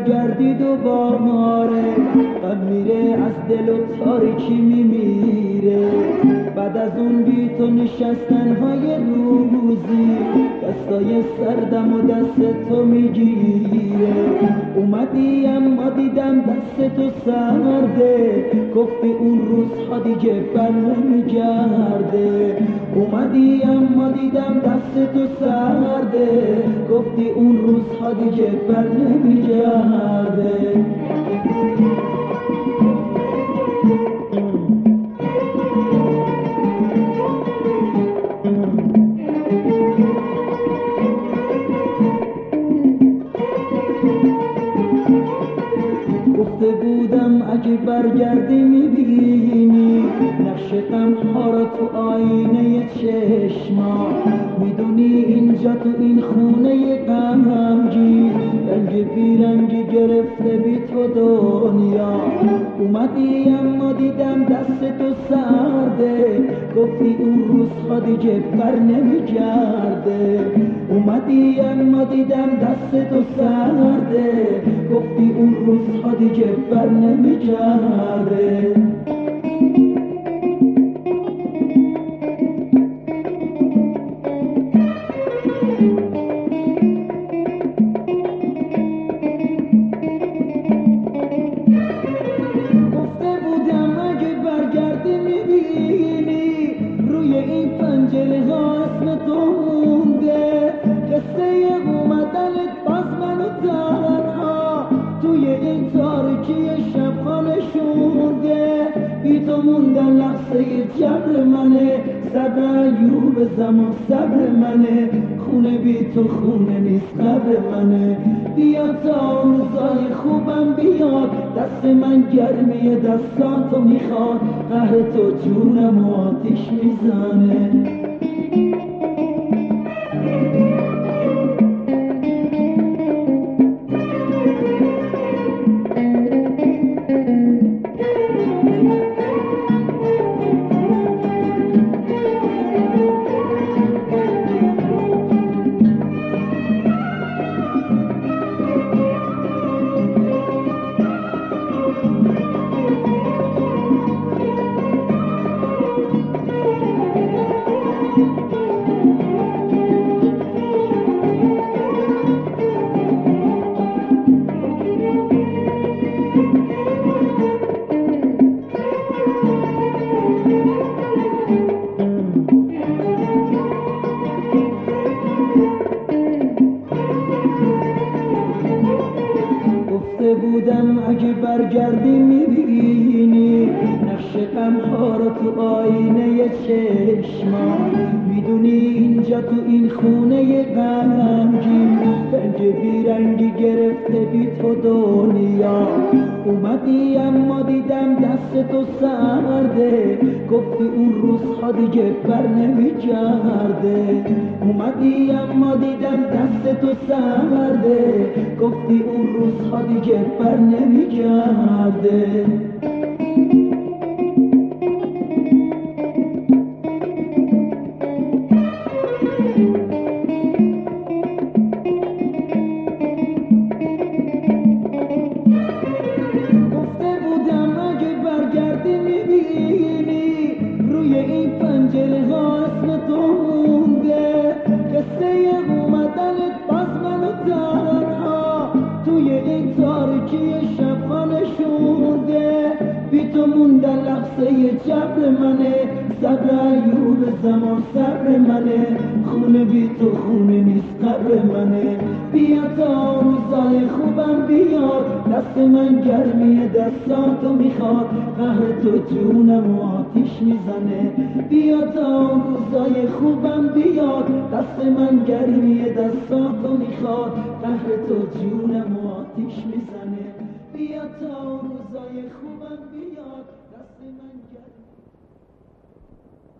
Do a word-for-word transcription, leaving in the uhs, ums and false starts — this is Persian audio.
برگردی دوباره، غم میره از دل و تاریکی میمیره. بعد از اون بی تو نشستن های روزی، دستای سردم و دست تو میگیره. اومدی اما دیدم دست تو سرده، گفتی اون روزها دیگه بر نمیگرده. اومدی اما دیدم دست تو سرده، گفتی اون روزها دیگه بر نمیگرده. گفته بودم اگه برگردی میبینی نقش غمها را تو آینه چشما. میدونی اینجا تو این خونه غمگین رنگ بیرنگی گرفته بی تو دنیا. اومدی اما دیدم دست تو سرده، گفتی اون روزها دیگه بر نمیگرده. اومدی اما دیدم دست تو سرده، گفتی اون روزها دیگه بر نمیگرده. گفته بودم اگه برگردی میبینی روی این پنجره ها اسم تو مونده. قصه اومدنت باز منو تنها توی این تاریکی شبخانه شونده. بی تو موندن لحظه جبر منه، صبر ایوب زمان صبر منه. خونه بی تو خونه نیست قبر منه. بیا تا روزای خوبم بیاد، دست من گرمی دستاتو میخواد. قهر تو جونم آتیش میزنه. بودم اگه برگردی میبینی نقش غمها رو تو آینه چشما. میدونی اینجا تو این خونه غمگین رنگ بیرنگی گرفته بی تو دنیا. اومدی اما دیدم دست تو سرده، گفتی اون روزها دیگه بر نمیگرده. اومدی اما دیدم دست تو سرده، گفتی اون روزها دیگه بر نمیگرده. گفته بودم اگه برگردی میبینی روی این پنجره ها اسم تو مونده. قصه اومدنت باز منو تنها توی این تاریکی شبخانه شونده. بی تو موندن لحظه جبر منه، صبر ایوب زمان صبر منه. خونه بی تو خونه نیست قبر منه. بیا تا روزای خوبم بیاد، دست من گرمی دستاتو میخواد. قهر تو جونم آتیش میزنه. بیا تا روزای خوبم بیاد، دست من گرمی دستاتو میخواد. قهر تو جونم آتیش میزنه. بیا تا روزای خوبم بیاد.